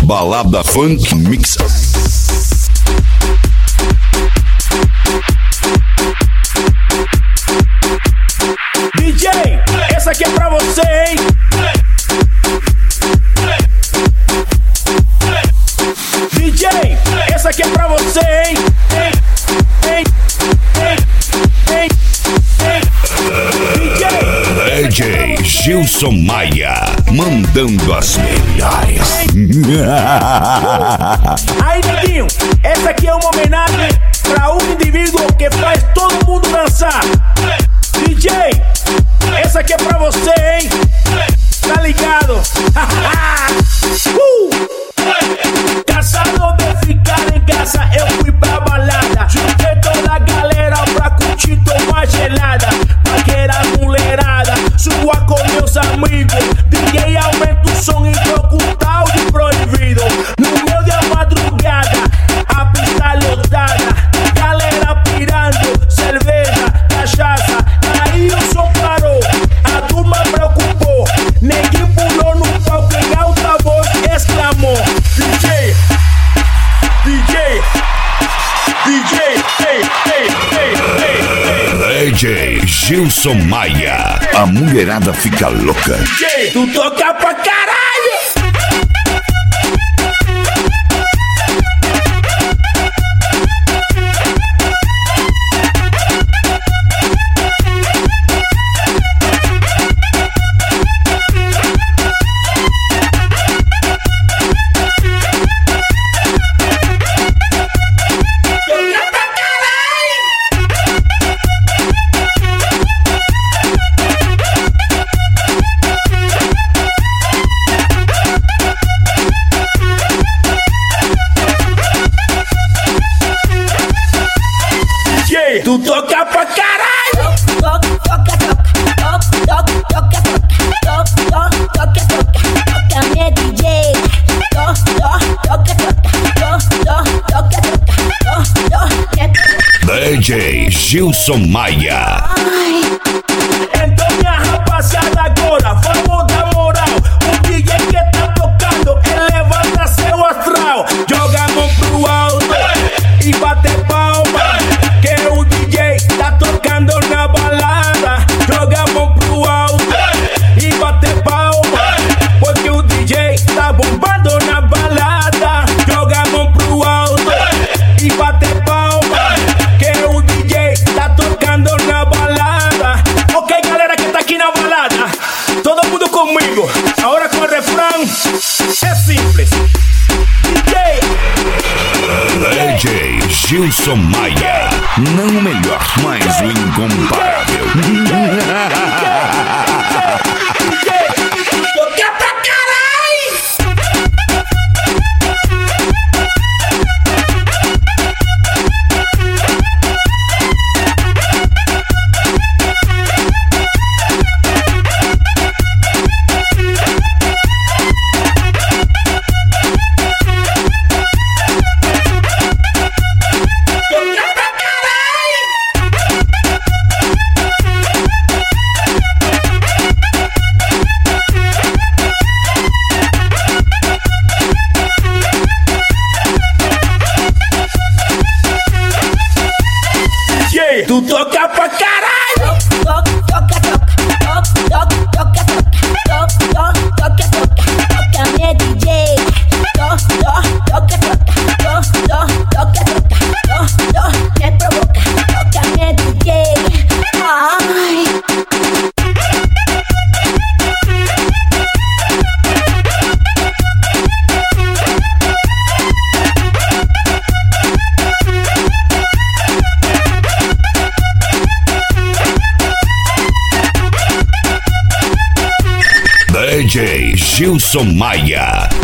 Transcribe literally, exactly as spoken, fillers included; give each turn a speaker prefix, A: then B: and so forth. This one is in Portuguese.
A: Balada Funk Mix.
B: D J, essa aqui é pra você, hein? D J, essa aqui é pra você, hein? Hein, hein, hein, hein, hein.
A: D J Gilson Maia, mandando as melhores.
B: Aí, neguinho, essa aqui é uma homenagem pra um indivíduo que faz todo mundo dançar. D J, essa aqui é pra você, hein? Tá ligado? uh! Cansado de ficar em casa, eu fui pra balada. Juntei toda a galera pra curtir, tomar gelada. Paquera mulherada, sua com meus amigos. D J aumenta o som e toca um tal de proibido. No meio da madrugada, a pista lotada. Galera pirando, cerveja, cachaça. Aí o som parou, a turma preocupou. Neguinho pulou no palco em alta voz, exclamou: D J, D J, D J, ei, ei, ei, ei, ei.
A: D J Gilson Maia, a mulherada fica louca.
B: D J, tu toca pra caralho! Tu toca pra caralho!
C: Toca, toca, toca, toca, toca, toca, toca, toca, toca, me D J. Toca, toca, toca, toca, toca,
A: D J Gilson Maia.
B: Então minha rapaziada, agora vamos dar moral. O D J que tá tocando, ele levanta seu astral. Joga a mão pro alto e bate palma, que o D J tá tocando na balada. Joga a mão pro alto e bate palma, porque o D J tá bombando na balada. Joga a mão pro alto e bate palma, que o D J tá tocando na balada. Ok, galera que tá aqui na balada, todo mundo comigo. Agora com o refrão é simples. D J
A: D J Gilson Maia, não o melhor, mas o incomparável.
B: Toca pra caralho! Tu toca pra caralho!
C: toca, toca, toca, toca, toca, toca, toca, toca, toca, me D J. Toca, toca, toca, toca, toca, toca, me provoca, toca, me D J. Ai.
A: D J Gilson Maia,